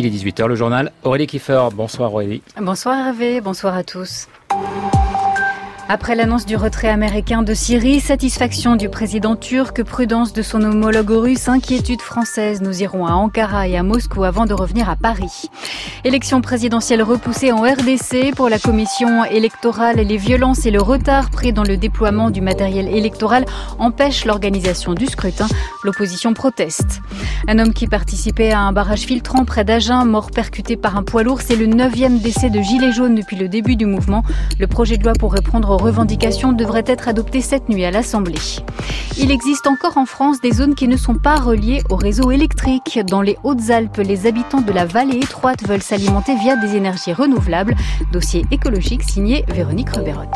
Il est 18h, le journal Aurélie Kiefer. Bonsoir Aurélie. Bonsoir Hervé, bonsoir à tous. Après l'annonce du retrait américain de Syrie, satisfaction du président turc, prudence de son homologue russe, inquiétude française. Nous irons à Ankara et à Moscou avant de revenir à Paris. Élection présidentielle repoussée en RDC pour la commission électorale. Les violences et le retard pris dans le déploiement du matériel électoral empêchent l'organisation du scrutin. L'opposition proteste. Un homme qui participait à un barrage filtrant près d'Agen, mort percuté par un poids lourd. C'est le 9e décès de gilets jaunes depuis le début du mouvement. Le projet de loi pour répondre aux revendications devrait être adopté cette nuit à l'Assemblée. Il existe encore en France des zones qui ne sont pas reliées au réseau électrique. Dans les Hautes-Alpes, les habitants de la vallée étroite veulent s'alimenter via des énergies renouvelables. Dossier écologique signé Véronique Reberotte.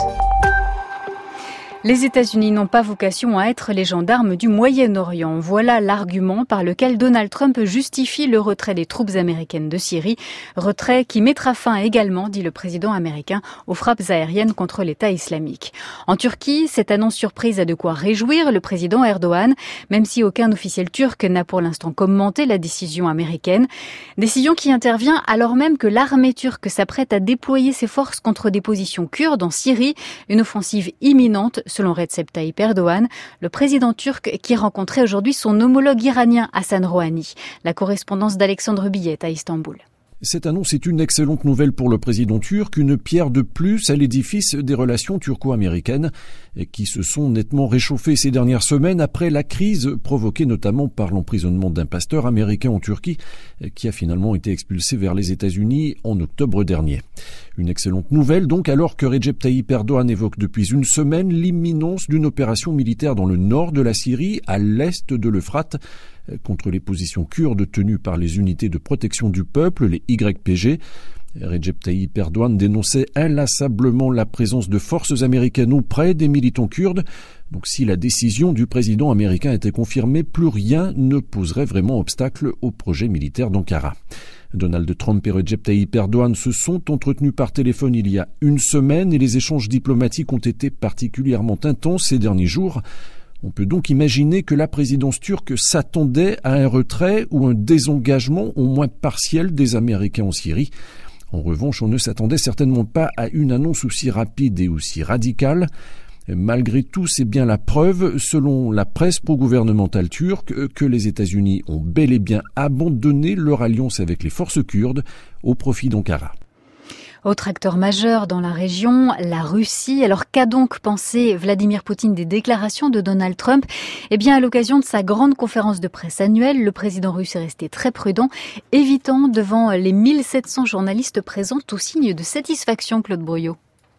Les États-Unis n'ont pas vocation à être les gendarmes du Moyen-Orient. Voilà l'argument par lequel Donald Trump justifie le retrait des troupes américaines de Syrie. Retrait qui mettra fin également, dit le président américain, aux frappes aériennes contre l'État islamique. En Turquie, cette annonce surprise a de quoi réjouir le président Erdogan, même si aucun officiel turc n'a pour l'instant commenté la décision américaine. Décision qui intervient alors même que l'armée turque s'apprête à déployer ses forces contre des positions kurdes en Syrie, une offensive imminente selon Recep Tayyip Erdogan, le président turc qui rencontrait aujourd'hui son homologue iranien Hassan Rouhani. La correspondance d'Alexandre Billet à Istanbul. Cette annonce est une excellente nouvelle pour le président turc, une pierre de plus à l'édifice des relations turco-américaines qui se sont nettement réchauffées ces dernières semaines après la crise provoquée notamment par l'emprisonnement d'un pasteur américain en Turquie qui a finalement été expulsé vers les États-Unis en octobre dernier. Une excellente nouvelle donc alors que Recep Tayyip Erdogan évoque depuis une semaine l'imminence d'une opération militaire dans le nord de la Syrie, à l'est de l'Euphrate, contre les positions kurdes tenues par les unités de protection du peuple, les YPG. Recep Tayyip Erdogan dénonçait inlassablement la présence de forces américaines auprès des militants kurdes. Donc si la décision du président américain était confirmée, plus rien ne poserait vraiment obstacle au projet militaire d'Ankara. Donald Trump et Recep Tayyip Erdogan se sont entretenus par téléphone il y a une semaine et les échanges diplomatiques ont été particulièrement intenses ces derniers jours. On peut donc imaginer que la présidence turque s'attendait à un retrait ou un désengagement au moins partiel des Américains en Syrie. En revanche, on ne s'attendait certainement pas à une annonce aussi rapide et aussi radicale. Malgré tout, c'est bien la preuve, selon la presse pro-gouvernementale turque, que les États-Unis ont bel et bien abandonné leur alliance avec les forces kurdes au profit d'Ankara. Autre acteur majeur dans la région, la Russie. Alors qu'a donc pensé Vladimir Poutine des déclarations de Donald Trump ? Eh bien, à l'occasion de sa grande conférence de presse annuelle, le président russe est resté très prudent, évitant devant les 1700 journalistes présents tout signe de satisfaction, Claude Brouillot.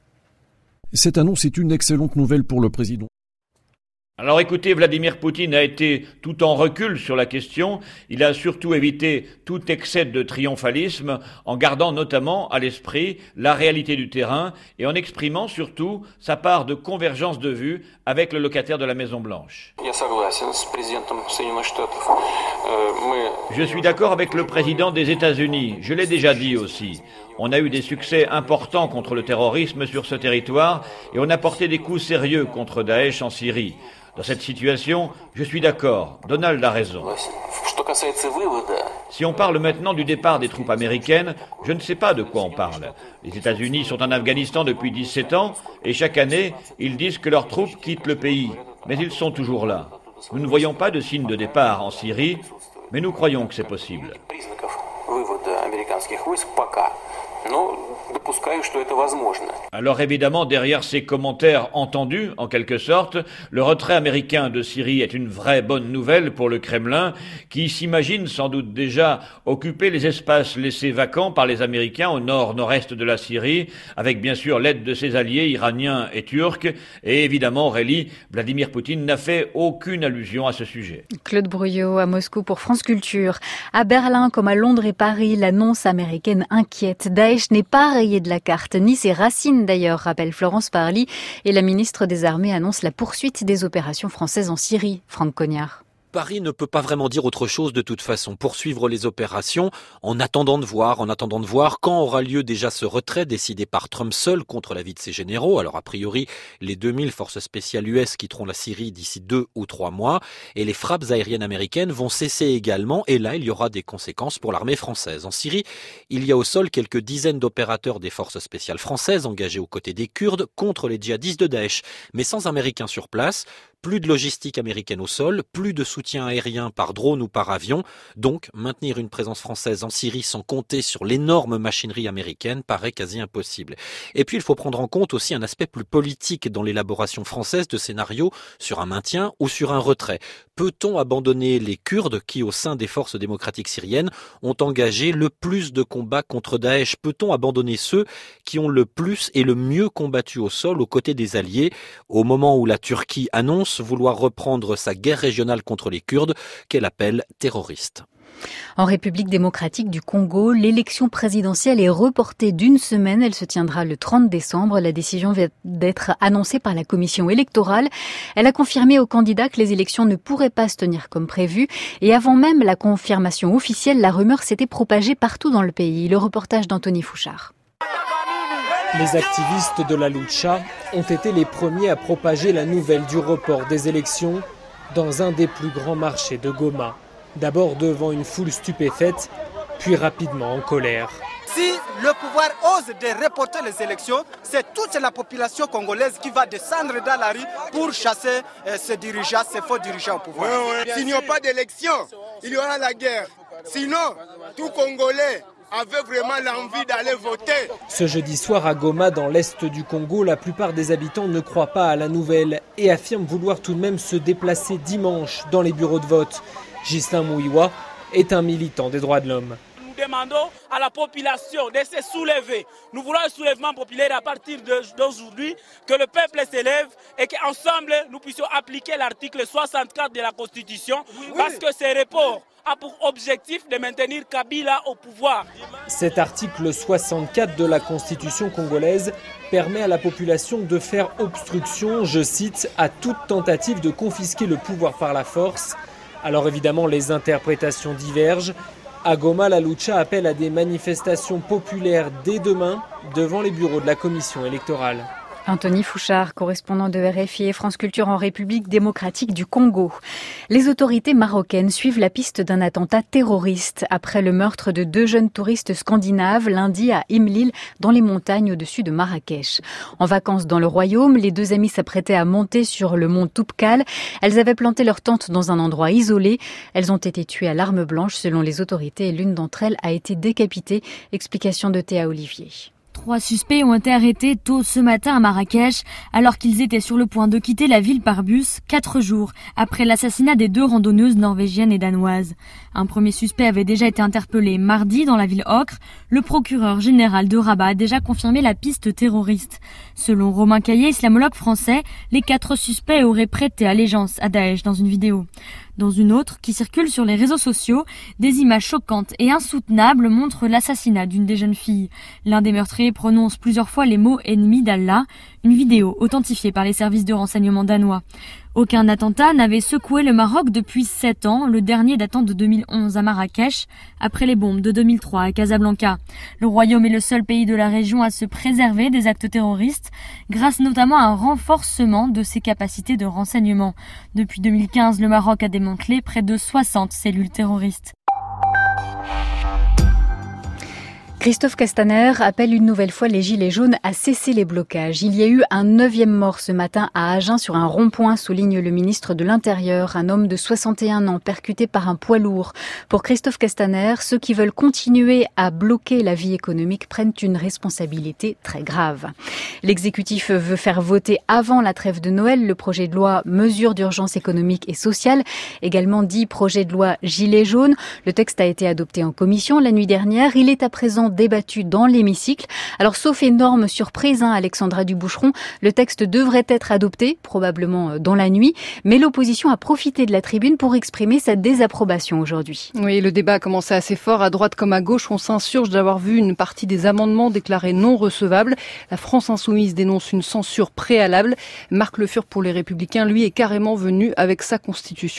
Cette annonce est une excellente nouvelle pour le président. Alors écoutez, Vladimir Poutine a été tout en recul sur la question. Il a surtout évité tout excès de triomphalisme en gardant notamment à l'esprit la réalité du terrain et en exprimant surtout sa part de convergence de vues avec le locataire de la Maison-Blanche. Je suis d'accord avec le président des États-Unis. Je l'ai déjà dit aussi. On a eu des succès importants contre le terrorisme sur ce territoire et on a porté des coups sérieux contre Daesh en Syrie. Dans cette situation, je suis d'accord. Donald a raison. Si on parle maintenant du départ des troupes américaines, je ne sais pas de quoi on parle. Les États-Unis sont en Afghanistan depuis 17 ans et chaque année, ils disent que leurs troupes quittent le pays. Mais ils sont toujours là. Nous ne voyons pas de signe de départ en Syrie, mais nous croyons que c'est possible. Alors évidemment, derrière ces commentaires entendus, en quelque sorte, le retrait américain de Syrie est une vraie bonne nouvelle pour le Kremlin, qui s'imagine sans doute déjà occuper les espaces laissés vacants par les Américains au nord-nord-est de la Syrie, avec bien sûr l'aide de ses alliés iraniens et turcs. Et évidemment, Aurélie, Vladimir Poutine n'a fait aucune allusion à ce sujet. Claude Brouillot à Moscou pour France Culture. À Berlin, comme à Londres et Paris, l'annonce américaine inquiète. Daesh n'est pas rayé de la carte, ni ses racines d'ailleurs, rappelle Florence Parly. Et la ministre des Armées annonce la poursuite des opérations françaises en Syrie. Franck Cognard. Paris ne peut pas vraiment dire autre chose de toute façon. Poursuivre les opérations en attendant de voir quand aura lieu déjà ce retrait décidé par Trump seul contre l'avis de ses généraux. Alors a priori, les 2000 forces spéciales US quitteront la Syrie d'ici 2 ou 3 mois et les frappes aériennes américaines vont cesser également et là il y aura des conséquences pour l'armée française. En Syrie, il y a au sol quelques dizaines d'opérateurs des forces spéciales françaises engagés aux côtés des Kurdes contre les djihadistes de Daesh. Mais sans Américains sur place, plus de logistique américaine au sol, plus de soutien aérien par drone ou par avion. Donc, maintenir une présence française en Syrie sans compter sur l'énorme machinerie américaine paraît quasi impossible. Et puis, il faut prendre en compte aussi un aspect plus politique dans l'élaboration française de scénarios sur un maintien ou sur un retrait. Peut-on abandonner les Kurdes qui, au sein des forces démocratiques syriennes, ont engagé le plus de combats contre Daesh? Peut-on abandonner ceux qui ont le plus et le mieux combattu au sol aux côtés des alliés, au moment où la Turquie annonce vouloir reprendre sa guerre régionale contre les Kurdes qu'elle appelle terroristes? En République démocratique du Congo, l'élection présidentielle est reportée d'une semaine. Elle se tiendra le 30 décembre. La décision vient d'être annoncée par la commission électorale. Elle a confirmé aux candidats que les élections ne pourraient pas se tenir comme prévu. Et avant même la confirmation officielle, la rumeur s'était propagée partout dans le pays. Le reportage d'Anthony Fouchard. Les activistes de la Lucha ont été les premiers à propager la nouvelle du report des élections dans un des plus grands marchés de Goma. D'abord devant une foule stupéfaite, puis rapidement en colère. Si le pouvoir ose de reporter les élections, c'est toute la population congolaise qui va descendre dans la rue pour chasser ces dirigeants, ces faux dirigeants au pouvoir. S'il n'y a pas d'élection, il y aura la guerre. Sinon, tout Congolais avait vraiment l'envie d'aller voter. Ce jeudi soir à Goma, dans l'est du Congo, la plupart des habitants ne croient pas à la nouvelle et affirment vouloir tout de même se déplacer dimanche dans les bureaux de vote. Ghislain Mouiwa est un militant des droits de l'homme. Nous demandons à la population de se soulever. Nous voulons un soulèvement populaire à partir d'aujourd'hui, que le peuple s'élève et qu'ensemble nous puissions appliquer l'article 64 de la Constitution parce que ce report a pour objectif de maintenir Kabila au pouvoir. Cet article 64 de la Constitution congolaise permet à la population de faire obstruction, je cite, à toute tentative de confisquer le pouvoir par la force. Alors évidemment, les interprétations divergent. À Goma, la Lucha appelle à des manifestations populaires dès demain devant les bureaux de la commission électorale. Anthony Fouchard, correspondant de RFI et France Culture en République démocratique du Congo. Les autorités marocaines suivent la piste d'un attentat terroriste après le meurtre de 2 jeunes touristes scandinaves lundi à Imlil, dans les montagnes au-dessus de Marrakech. En vacances dans le royaume, les 2 amies s'apprêtaient à monter sur le mont Toubkal. Elles avaient planté leur tente dans un endroit isolé. Elles ont été tuées à l'arme blanche selon les autorités et l'une d'entre elles a été décapitée. Explication de Théa Olivier. 3 suspects ont été arrêtés tôt ce matin à Marrakech, alors qu'ils étaient sur le point de quitter la ville par bus 4 jours après l'assassinat des 2 randonneuses norvégiennes et danoises. Un premier suspect avait déjà été interpellé mardi dans la ville Ocre. Le procureur général de Rabat a déjà confirmé la piste terroriste. Selon Romain Caillé, islamologue français, les 4 suspects auraient prêté allégeance à Daesh dans une vidéo. Dans une autre, qui circule sur les réseaux sociaux, des images choquantes et insoutenables montrent l'assassinat d'une des jeunes filles. L'un des meurtriers prononce plusieurs fois les mots « ennemis d'Allah », une vidéo authentifiée par les services de renseignement danois. Aucun attentat n'avait secoué le Maroc depuis 7 ans, le dernier datant de 2011 à Marrakech, après les bombes de 2003 à Casablanca. Le Royaume est le seul pays de la région à se préserver des actes terroristes, grâce notamment à un renforcement de ses capacités de renseignement. Depuis 2015, le Maroc a démantelé près de 60 cellules terroristes. Christophe Castaner appelle une nouvelle fois les Gilets jaunes à cesser les blocages. Il y a eu un 9e mort ce matin à Agen sur un rond-point, souligne le ministre de l'Intérieur, un homme de 61 ans percuté par un poids lourd. Pour Christophe Castaner, ceux qui veulent continuer à bloquer la vie économique prennent une responsabilité très grave. L'exécutif veut faire voter avant la trêve de Noël le projet de loi mesures d'urgence économique et sociale, également dit projet de loi Gilets jaunes. Le texte a été adopté en commission la nuit dernière. Il est à présent débattu dans l'hémicycle. Alors, sauf énorme surprise, Alexandra Duboucheron, le texte devrait être adopté, probablement dans la nuit, mais l'opposition a profité de la tribune pour exprimer sa désapprobation aujourd'hui. Oui, le débat a commencé assez fort. À droite comme à gauche, on s'insurge d'avoir vu une partie des amendements déclarés non recevables. La France Insoumise dénonce une censure préalable. Marc Le Fur pour les Républicains, lui, est carrément venu avec sa constitution.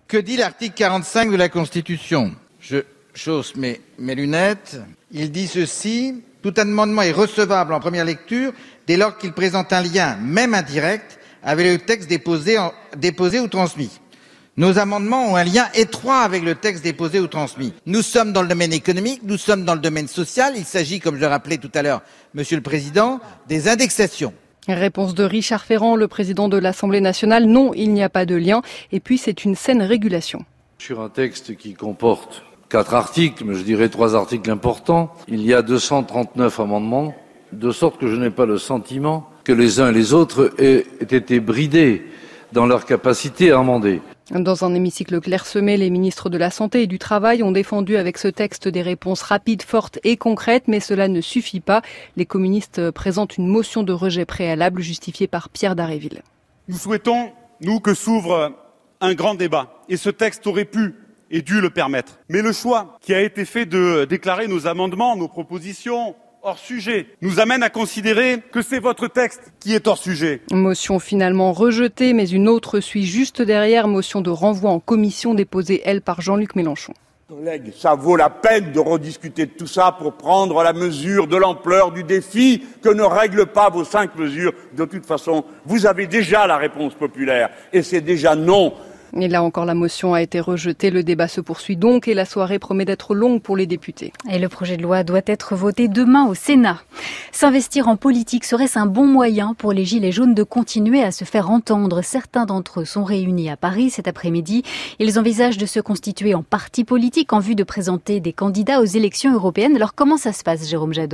Que dit l'article 45 de la Constitution ? Je chausse mes lunettes. Il dit ceci. Tout amendement est recevable en première lecture dès lors qu'il présente un lien, même indirect, avec le texte déposé ou transmis. Nos amendements ont un lien étroit avec le texte déposé ou transmis. Nous sommes dans le domaine économique, nous sommes dans le domaine social. Il s'agit, comme je le rappelais tout à l'heure, Monsieur le Président, des indexations. Réponse de Richard Ferrand, le président de l'Assemblée nationale. Non, il n'y a pas de lien. Et puis, c'est une saine régulation. Sur un texte qui comporte 4 articles, mais je dirais 3 articles importants, il y a 239 amendements, de sorte que je n'ai pas le sentiment que les uns et les autres aient été bridés dans leur capacité à amender. Dans un hémicycle clairsemé, les ministres de la Santé et du Travail ont défendu avec ce texte des réponses rapides, fortes et concrètes, mais cela ne suffit pas. Les communistes présentent une motion de rejet préalable justifiée par Pierre Dharréville. Nous souhaitons, nous, que s'ouvre un grand débat. Et ce texte aurait pu et dû le permettre. Mais le choix qui a été fait de déclarer nos amendements, nos propositions hors sujet, nous amène à considérer que c'est votre texte qui est hors sujet. Motion finalement rejetée, mais une autre suit juste derrière, motion de renvoi en commission déposée, elle, par Jean-Luc Mélenchon. Collègues, ça vaut la peine de rediscuter de tout ça pour prendre la mesure de l'ampleur du défi que ne règlent pas vos 5 mesures. De toute façon, vous avez déjà la réponse populaire et c'est déjà non. Et là encore, la motion a été rejetée. Le débat se poursuit donc et la soirée promet d'être longue pour les députés. Et le projet de loi doit être voté demain au Sénat. S'investir en politique, serait-ce un bon moyen pour les Gilets jaunes de continuer à se faire entendre ? Certains d'entre eux sont réunis à Paris cet après-midi. Ils envisagent de se constituer en parti politique en vue de présenter des candidats aux élections européennes. Alors comment ça se passe, Jérôme Jadot ?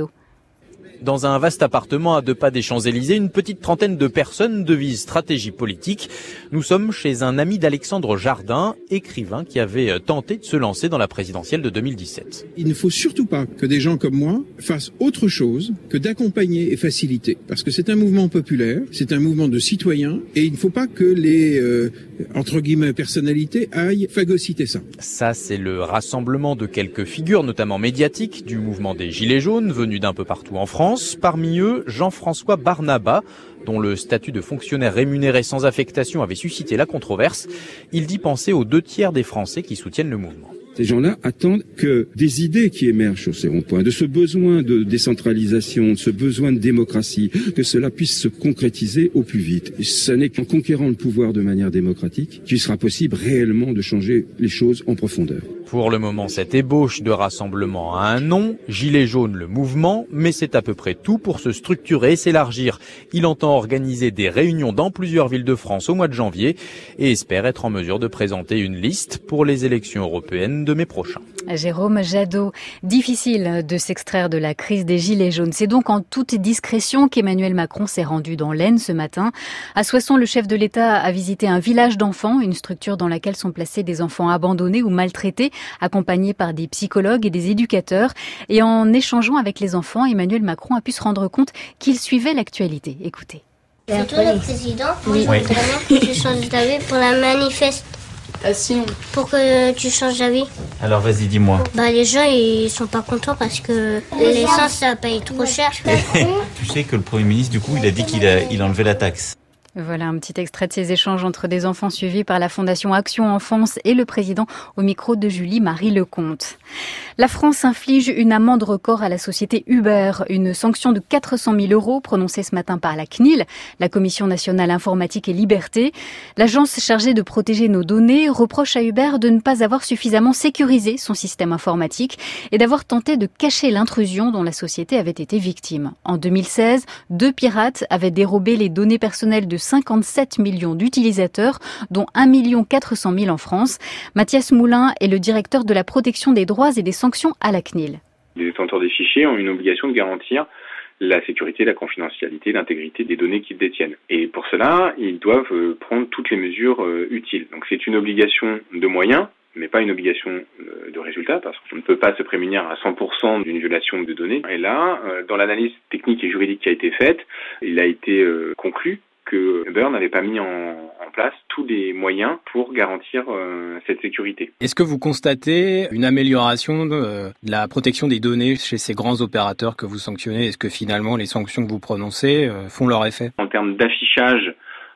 Dans un vaste appartement à 2 pas des Champs-Élysées, une petite trentaine de personnes devisent stratégie politique. Nous sommes chez un ami d'Alexandre Jardin, écrivain qui avait tenté de se lancer dans la présidentielle de 2017. Il ne faut surtout pas que des gens comme moi fassent autre chose que d'accompagner et faciliter. Parce que c'est un mouvement populaire, c'est un mouvement de citoyens, et il ne faut pas que les, entre guillemets, personnalités aillent phagocyter ça. Ça, c'est le rassemblement de quelques figures, notamment médiatiques, du mouvement des Gilets jaunes, venus d'un peu partout en France. Parmi eux, Jean-François Barnaba, dont le statut de fonctionnaire rémunéré sans affectation avait suscité la controverse. Il dit penser aux 2/3 des Français qui soutiennent le mouvement. Ces gens-là attendent que des idées qui émergent sur ces ronds-points, de ce besoin de décentralisation, de ce besoin de démocratie, que cela puisse se concrétiser au plus vite. Et ce n'est qu'en conquérant le pouvoir de manière démocratique qu'il sera possible réellement de changer les choses en profondeur. Pour le moment, cette ébauche de rassemblement a un nom, Gilets jaunes le mouvement, mais c'est à peu près tout pour se structurer et s'élargir. Il entend organiser des réunions dans plusieurs villes de France au mois de janvier et espère être en mesure de présenter une liste pour les élections européennes de mai prochain. Jérôme Jadot, difficile de s'extraire de la crise des Gilets jaunes. C'est donc en toute discrétion qu'Emmanuel Macron s'est rendu dans l'Aisne ce matin. À Soissons, le chef de l'État a visité un village d'enfants, une structure dans laquelle sont placés des enfants abandonnés ou maltraités, accompagnés par des psychologues et des éducateurs. Et en échangeant avec les enfants, Emmanuel Macron a pu se rendre compte qu'il suivait l'actualité. Écoutez. C'est toi le président. Oui. Moi, je voudrais bien que tu changes d'avis pour la manifeste. Sinon. Pour que tu changes d'avis. Alors vas-y, dis-moi. Les gens, ils sont pas contents parce que l'essence, ça paye trop cher. Tu sais que le Premier ministre, du coup, il a dit qu'il enlevait la taxe. Voilà un petit extrait de ces échanges entre des enfants suivis par la Fondation Action Enfance et le président au micro de Julie-Marie Lecomte. La France inflige une amende record à la société Uber, une sanction de 400 000 € prononcée ce matin par la CNIL, la Commission nationale informatique et liberté. L'agence chargée de protéger nos données reproche à Uber de ne pas avoir suffisamment sécurisé son système informatique et d'avoir tenté de cacher l'intrusion dont la société avait été victime. En 2016, 2 pirates avaient dérobé les données personnelles de 57 millions d'utilisateurs, dont 1 400 000 en France. Mathias Moulin est le directeur de la protection des droits et des sanctions à la CNIL. Les détenteurs des fichiers ont une obligation de garantir la sécurité, la confidentialité, l'intégrité des données qu'ils détiennent. Et pour cela, ils doivent prendre toutes les mesures utiles. Donc c'est une obligation de moyens, mais pas une obligation de résultat, parce qu'on ne peut pas se prémunir à 100% d'une violation de données. Et là, dans l'analyse technique et juridique qui a été faite, il a été conclu que Uber n'avait pas mis en place tous les moyens pour garantir cette sécurité. Est-ce que vous constatez une amélioration de la protection des données chez ces grands opérateurs que vous sanctionnez ? Est-ce que finalement les sanctions que vous prononcez font leur effet ? En termes d'affichage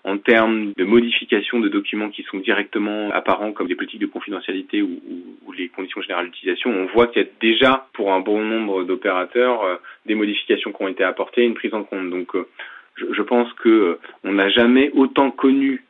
En termes de modification de documents qui sont directement apparents, comme les politiques de confidentialité ou les conditions générales d'utilisation, on voit qu'il y a déjà, pour un bon nombre d'opérateurs, des modifications qui ont été apportées, une prise en compte. Donc, je pense que on n'a jamais autant connu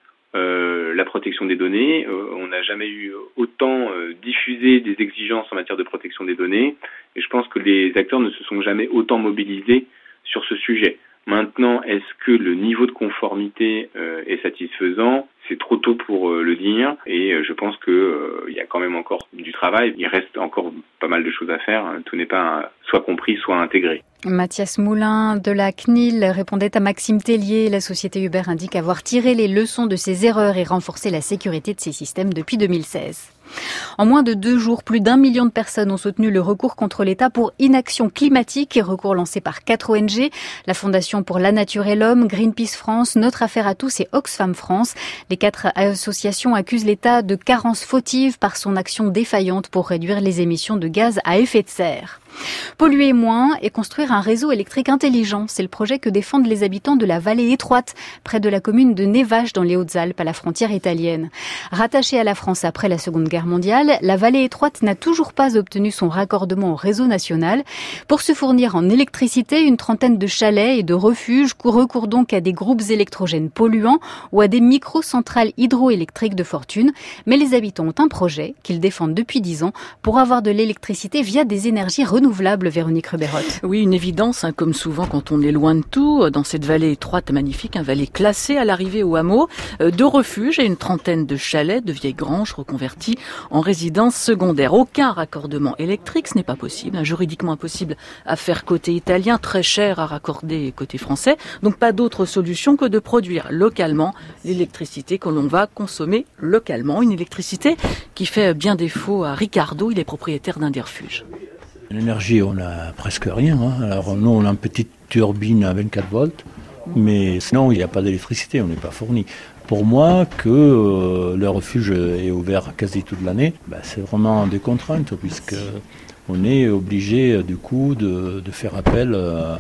la protection des données, on n'a jamais eu autant diffusé des exigences en matière de protection des données, et je pense que les acteurs ne se sont jamais autant mobilisés sur ce sujet. Maintenant, est-ce que le niveau de conformité est satisfaisant ? C'est trop tôt pour le dire, et je pense que il y a quand même encore du travail. Il reste encore pas mal de choses à faire. Tout n'est pas soit compris, soit intégré. Mathias Moulin de la CNIL répondait à Maxime Tellier. La société Uber indique avoir tiré les leçons de ses erreurs et renforcé la sécurité de ses systèmes depuis 2016. En moins de 2 jours, plus d'1 million de personnes ont soutenu le recours contre l'État pour inaction climatique, recours lancé par 4 ONG, la Fondation pour la Nature et l'Homme, Greenpeace France, Notre Affaire à tous et Oxfam France. Les 4 associations accusent l'État de carence fautive par son action défaillante pour réduire les émissions de gaz à effet de serre. Polluer moins et construire un réseau électrique intelligent, c'est le projet que défendent les habitants de la vallée étroite, près de la commune de Nevache dans les Hautes-Alpes, à la frontière italienne. Rattachée à la France après la Seconde Guerre mondiale, la vallée étroite n'a toujours pas obtenu son raccordement au réseau national. Pour se fournir en électricité, une trentaine de chalets et de refuges recourent donc à des groupes électrogènes polluants ou à des micro-centrales hydroélectriques de fortune. Mais les habitants ont un projet qu'ils défendent depuis 10 ans pour avoir de l'électricité via des énergies renouvelable, Véronique Ruberotte. Oui, une évidence, comme souvent quand on est loin de tout, dans cette vallée étroite magnifique, un vallée classée à l'arrivée au hameau, 2 refuges et une trentaine de chalets, de vieilles granges reconverties en résidence secondaire. Aucun raccordement électrique, ce n'est pas possible, juridiquement impossible à faire côté italien, très cher à raccorder côté français, donc pas d'autre solution que de produire localement l'électricité que l'on va consommer localement, une électricité qui fait bien défaut à Ricardo, il est propriétaire d'un des refuges. L'énergie, on n'a presque rien. Alors nous, on a une petite turbine à 24 volts, mais sinon, il n'y a pas d'électricité, on n'est pas fourni. Pour moi, que le refuge est ouvert quasi toute l'année, c'est vraiment des contraintes, puisque on est obligé, du coup, de faire appel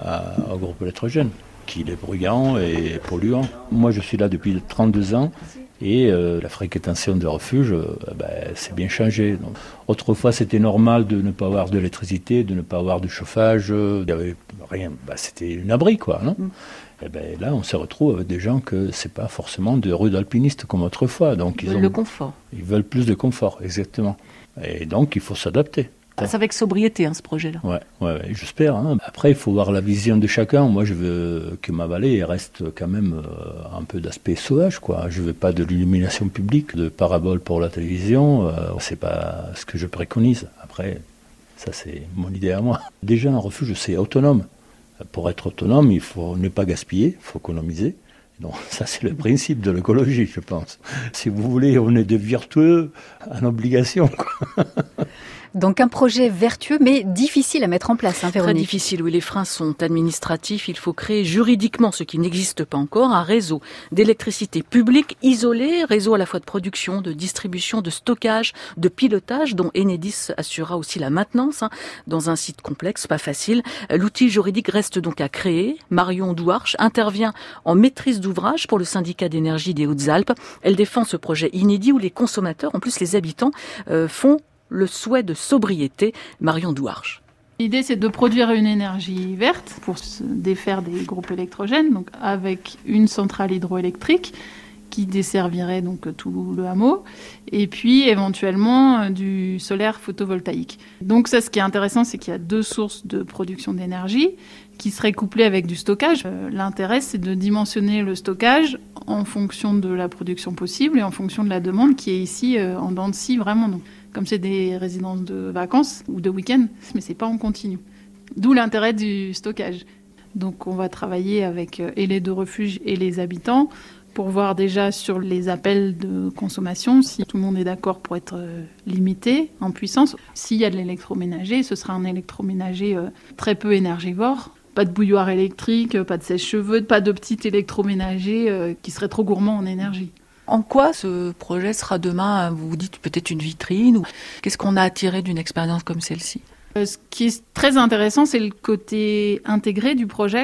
au groupe électrogène, qui est bruyant et polluant. Moi, je suis là depuis 32 ans. Et la fréquentation de refuge, c'est bien changé. Donc, autrefois, c'était normal de ne pas avoir d'électricité, de ne pas avoir de chauffage. Il n'y avait rien. C'était une abri, quoi, non ? Et là, on se retrouve avec des gens que c'est pas forcément de rue d'alpinistes comme autrefois. Donc, ils veulent le confort. Ils veulent plus de confort, exactement. Et donc, il faut s'adapter. C'est avec sobriété, ce projet-là. Ouais, j'espère. Après, il faut voir la vision de chacun. Moi, je veux que ma vallée reste quand même un peu d'aspect sauvage, quoi. Je veux pas de l'illumination publique, de paraboles pour la télévision. C'est pas ce que je préconise. Après, ça, c'est mon idée à moi. Déjà, un refuge, c'est autonome. Pour être autonome, il faut ne pas gaspiller, il faut économiser. Donc, ça, c'est le principe de l'écologie, je pense. Si vous voulez, on est des vertueux en obligation, quoi. Donc un projet vertueux mais difficile à mettre en place, Véronique. Très difficile, oui. Les freins sont administratifs. Il faut créer juridiquement, ce qui n'existe pas encore, un réseau d'électricité publique isolé, réseau à la fois de production, de distribution, de stockage, de pilotage, dont Enedis assurera aussi la maintenance, dans un site complexe, pas facile. L'outil juridique reste donc à créer. Marion Douarche intervient en maîtrise d'ouvrage pour le syndicat d'énergie des Hautes-Alpes. Elle défend ce projet inédit où les consommateurs, en plus les habitants, font le souhait de sobriété. Marion Douarche. L'idée, c'est de produire une énergie verte pour se défaire des groupes électrogènes, donc avec une centrale hydroélectrique qui desservirait donc tout le hameau, et puis éventuellement du solaire photovoltaïque. Donc ça, ce qui est intéressant, c'est qu'il y a 2 sources de production d'énergie qui seraient couplées avec du stockage. L'intérêt, c'est de dimensionner le stockage en fonction de la production possible et en fonction de la demande qui est ici en dents de scie, vraiment. Donc, comme c'est des résidences de vacances ou de week-end, mais c'est pas en continu. D'où l'intérêt du stockage. Donc on va travailler avec et les 2 refuges et les habitants pour voir déjà sur les appels de consommation si tout le monde est d'accord pour être limité en puissance. S'il y a de l'électroménager, ce sera un électroménager très peu énergivore. Pas de bouilloire électrique, pas de sèche-cheveux, pas de petit électroménager qui serait trop gourmand en énergie. En quoi ce projet sera demain, vous dites peut-être une vitrine, ou qu'est-ce qu'on a à tirer d'une expérience comme celle-ci ? Ce qui est très intéressant, c'est le côté intégré du projet,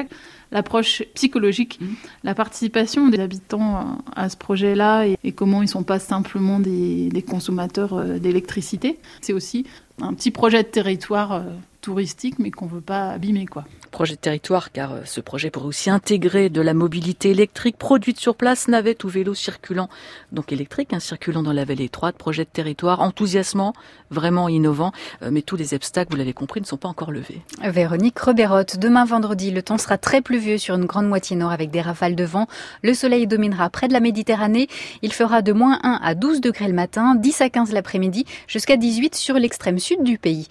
l'approche psychologique, la participation des habitants à ce projet-là et comment ils ne sont pas simplement des consommateurs d'électricité. C'est aussi un petit projet de territoire touristique, mais qu'on ne veut pas abîmer, quoi. Projet de territoire, car ce projet pourrait aussi intégrer de la mobilité électrique produite sur place, navettes ou vélos circulant, donc électriques, circulant dans la vallée étroite. Projet de territoire enthousiasmant, vraiment innovant, mais tous les obstacles, vous l'avez compris, ne sont pas encore levés. Véronique Rebérotte, demain vendredi, le temps sera très pluvieux sur une grande moitié nord avec des rafales de vent. Le soleil dominera près de la Méditerranée. Il fera de -1 à 12 degrés le matin, 10 à 15 l'après-midi, jusqu'à 18 sur l'extrême sud du pays.